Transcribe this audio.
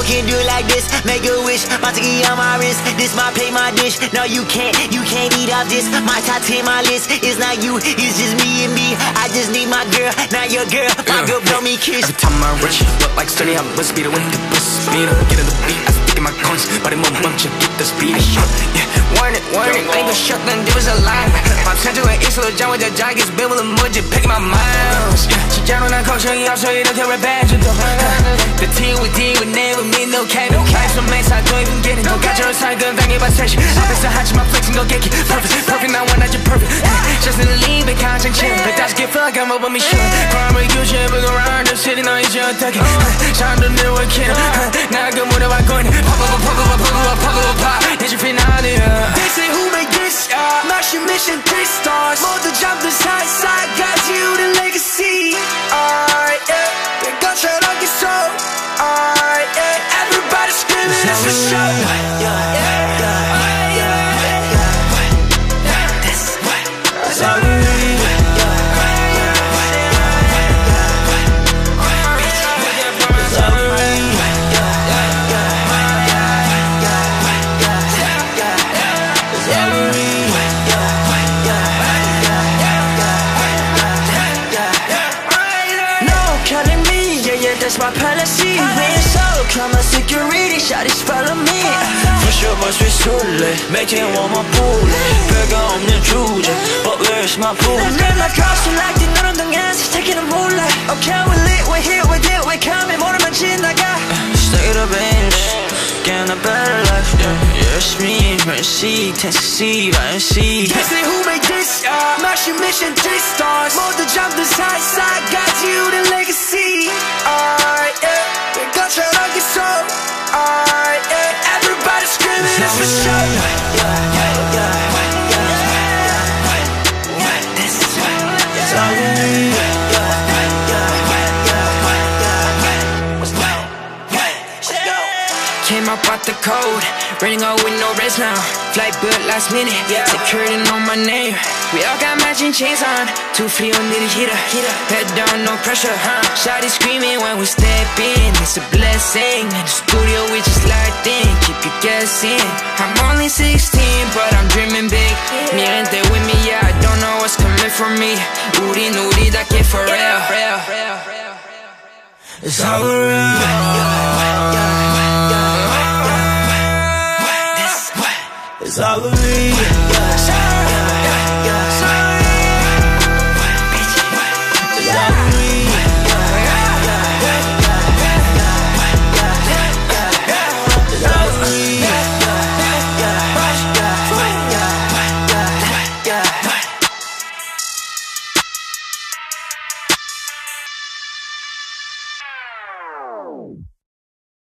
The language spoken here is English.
can do it like this, make a wish. My ticket on my wrist, this my pay, my dish. No, you can't eat off this. My top 10, my list. It's not you, it's just me and me. I just need my girl, not your girl. My girl blow me kiss. Every time I reach, look like sturdy, I must be the way. The speed up, get in the beat. I stick in my coins, but it won't bunch you get the speed. Yeah, warn it, ain't no shut, then there was a lie. My central and east, little John with the jackets, built with a mudge, picking my miles. She down on that culture, I'll show you the carrot badge. The team with D would never mean no cap. Some mates I don't even get it. Got your side, gun, bang it by session. I bet so hot, my flex and go get it. Perfect, now one, not your perfect. Just in the lean, but constant chill. But that's get feel like I'm up on me, sure. Crime, you should be around the city, now it's your tuck. Shine the new kid. Now I go more than I go in. Pop. Did you feel out here? They say who made this? Master mission, 3 stars. More than jump the side, got you the legacy. Alright, yeah. They got shot on your soul. Alright, yeah. Everybody screaming, it's for show. That's all we need. That's my policy. Being so calm, my security, shawty's follow me. Push up my switch too late, making one more bullet. 별거 없는 주제, but where's my bullet? 난 my costume like the 너랑 동양에서 taking a moonlight. Okay, we lit, we here, we did, we coming, 모르면 지나가. Stay the bench, get a better life. 열심히 mercy, Tennessee, Tennessee. They say who made this? Master mission, 3 stars. 모두 jump the side, got you the legacy. Alright, yeah. We got shot on your soul. Alright, yeah. Everybody screaming, it's for sure. This is all we need. Came up out the cold, running out with no rest now. Flight booked last minute, secured and on my name. We all got matching chains on, 2 free on the heater. Head down, no pressure, Shawty screaming when we step in, it's a blessing. In the studio we just locked in, keep you guessing. I'm only 16, but I'm dreaming big. 미래인데 with me, yeah, I don't know what's coming for me. 우리 다 get for real. It's all real. It's all we need.